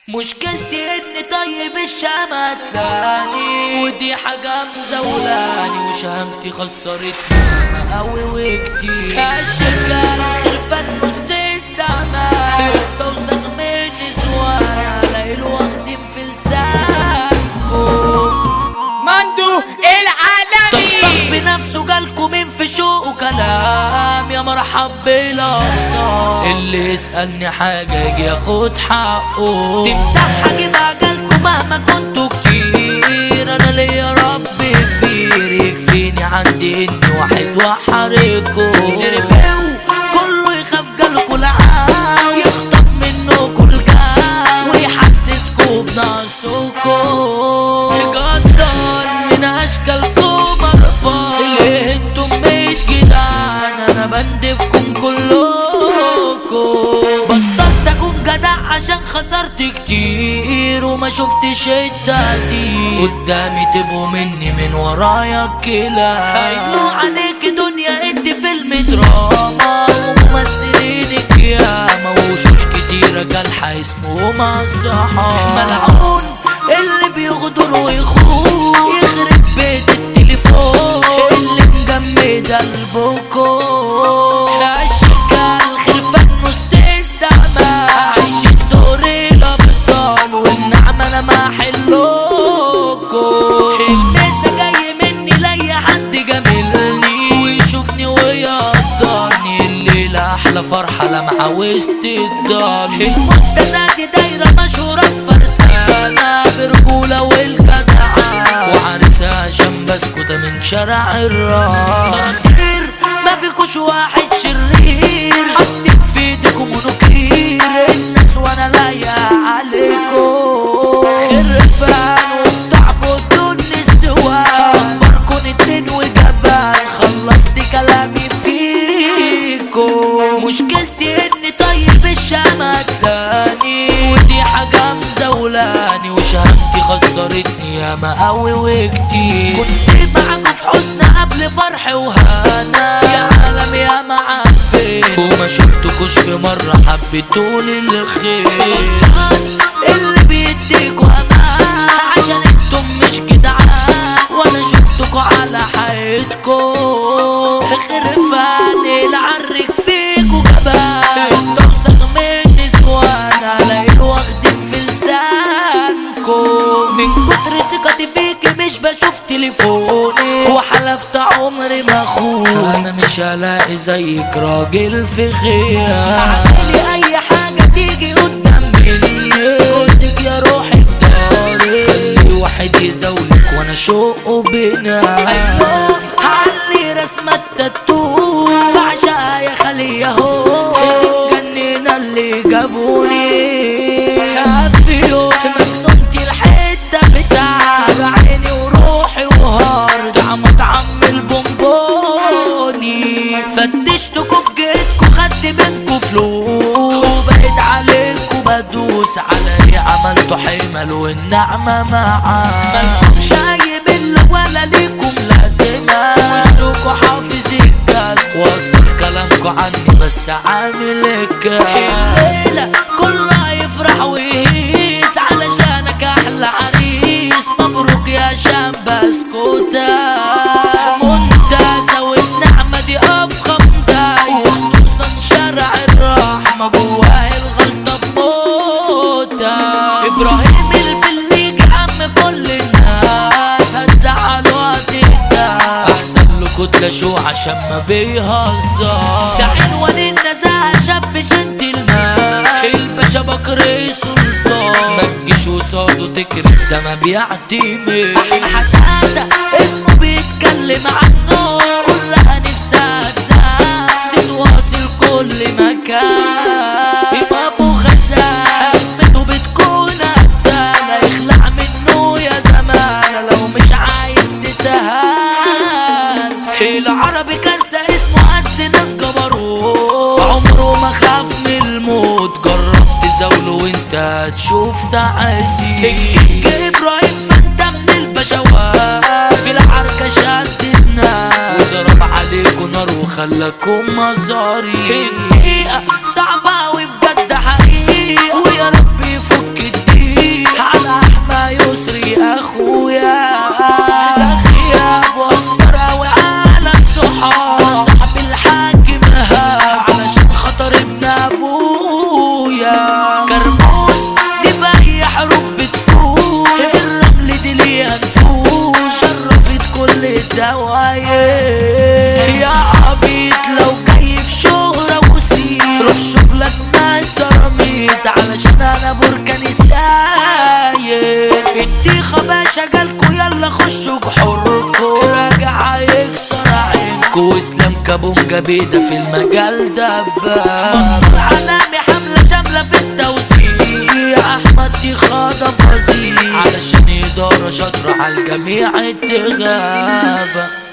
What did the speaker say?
مشكلتي اني طيب الشمعة تاني، ودي حاجة مزولاني وشهمتي خسرتني ياما قوي وكتير. هالشركة خلفت نص استعمال توسخ من نسوان ليل واخدين في لسانكم. مندو العالمي طبطب بنفسه جالكوا مين في شوق وكلام، يا مرحب بالاقصى اللي يسألني حاجة يجي ياخد حقه. تمسحها جيبها جالكوا مهما كنتوا كتير، انا ليا رب كبير يكفيني عندي اني واحد وحريكوا. سرباو كله يخاف جالكوا لعاو، يخطف منكوا الجاو ويحسسكوا بنقصكوا. يقدر من اشكالكم مرفوع اللي انتم مش جدعان، انا بندبكم كلكم. بطلت اكون جدع عشان خسرت كتير وما شفتش التقدير، قدامي تبقوا مني من ورايا كلا. ايوه عليك دنيا انت فيلم دراما وممثلينك ياما وشوش كتيرة جالحة اسمهم الصحاب. ملعون اللي بيغدر ويخون يخرب بيت التليفون اللي مجمد قلبكم. الشكال خلفان نص استعمال عايش الدور الابطال والنعمة انا ما حلوكم. الناس جاي مني لاي حد جاملني ويشوفني ويقدرني، الليلة احلى فرحة لمعة وسط الدار. المنتزه دي دايرة مشهورة بفرسانة برجولة والجدعة، وعرسها عشان بسكوتة من شارع الراس. ما فيكوش واحد شرير حاطين في ايديكم منوكير، الناس وانا لايق عليكم. خرفان وبتعبدوا النسوان بركون اتنين وجبان، خلصت كلامي فيكم. مشكلتي اني طيب الشمعة تاني، ودي حاجة مزولاني وشهمتي خسرتني ياما قوي وكتير. كنت معاكوا في حزن قبل فرح وهنا، يا عالم يا معفن وما شفتكوش في مرة حبيتولي الخير. اللي بيديكوا امان عشان انتم مش جدعان، وانا شفتكوا على حياتكم. خرفان العرك فيكوا جبان توسخ من نسوان ليل واخدين في لسانكم. من كتر ثقتي فيكي مش بشوف تليفوني وحلفت عمري ما اخون، انا مش هلاقي زيك راجل في غياب. اعملي اي حاجة تيجي قدام مني، جوزك يا روحي في داري، خلي واحد يزولك وانا شوقه بنا. ايوه هعلي رسمة التاتو بعشقها يا خلي اهو، اتجننا اللي جابوني. في يوم مجنونتي الحتة بتاع عيني وروحي وهار طعمت عم البونبوني. فتشتكوا في جيتكوا خدت منكوا فلوس وبقيت عليكوا بدوس، على ايه عملتوا حمل والنعمة معاه. مالكمش اي ملة ولا ليكم لازمة، وشكوا حافظ الجاز وصل كلامكوا عني بس عامل الليلة كله يفرح ويهيس علشانك احلى عريس. مبروك يا شام بسكوتة منتزه والنعمة دي افخم داي، وخصوصا شارع الرحمة جواه الغلطة بموتة. ابراهيم الفليج عم كل الناس هتزعلوا هتهدى، احسن له كتلة شو عشان ما بيهزر. ده عنوان النزاهة شاب جنتلمان الباشا بكر سلطان، ما تجيش وصاده تكرف ده ما بيعتمد. حتى اسمه بيتكلم عنه كلها نفسها تزهق، ست واصل كل مكان. ابو خزان همته بتكون قتالة، يخلع منه يا زمانة لو مش عايز تتهان. العربي كارثة اسمه قس ناس جبروت، عمره ما خاف من الموت، جرب تزاوله وانت هتشوف تعاسي. ابراهيم فانت من البشوات في العركة شد زناد وضرب عليكوا نار وخلاكوا مزاري. الدقيقة صعبة وبجد حقيقة ويا رب يفك الدقيقة. تحت علشان انا بركان الساير. الديخة باشا جالكوا يلا خشوا بحركوا، راجع هيكسر عينكوا واسلام كابونجا بيدا في المجال دباب. علامي حملة شاملة في التوزيع، احمد ديخة ده فظيع علشان ادارة شاطرة عالجميع التغابة.